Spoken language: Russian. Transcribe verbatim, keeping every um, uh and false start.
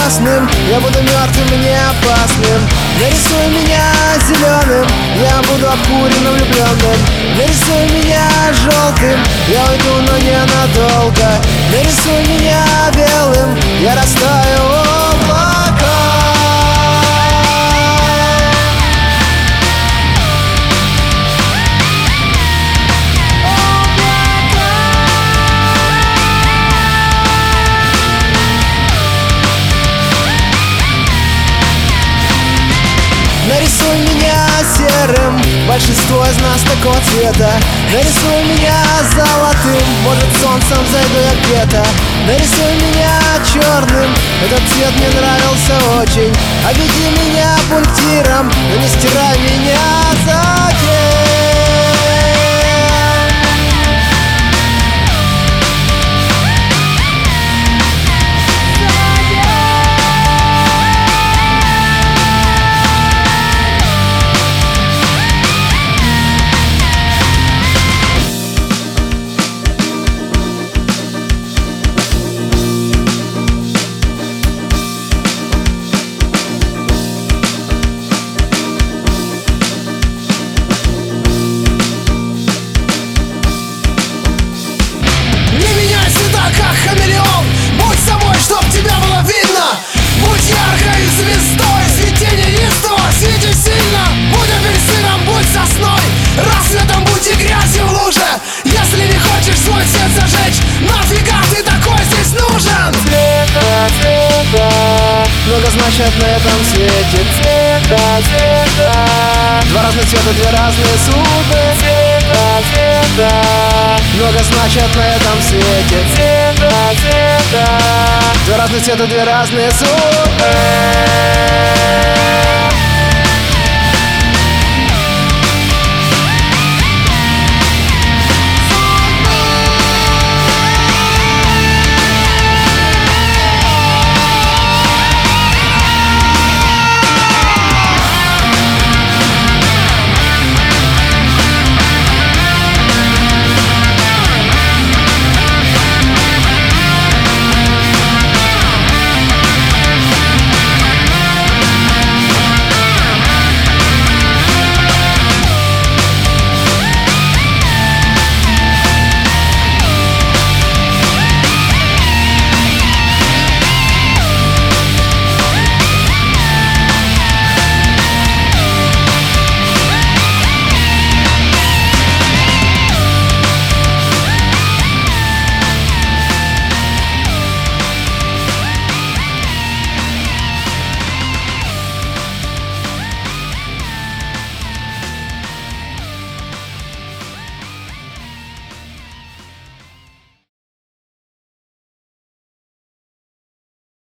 красным, я буду мертвым и не опасным. Нарисуй меня зеленым, я буду обкуренным влюбленным. Нарисуй меня желтым, я уйду, но ненадолго. Нарисуй меня белым, я растаю в облаках. Нарисуй меня серым, большинство из нас такого цвета. Нарисуй меня золотым, может солнцем зайду я где-то. Нарисуй меня черным, этот цвет мне нравился очень. Обведи меня пунктиром, но не стирай меня затем. Чтоб тебя было видно, будь яркой звездой, свети неистово, свети сильно. Будь апельсином, будь сосной, рассветом будь и грязью в луже. Если не хочешь свой свет зажечь, нафига ты такой здесь нужен? Цвета, цвета, много значит на этом свете. Цвета, цвета, два разных цвета, две разные судьбы. Цвета, цвета, много значит на этом свете. Цвета, цвета, два разных цвета, две разные судьбы.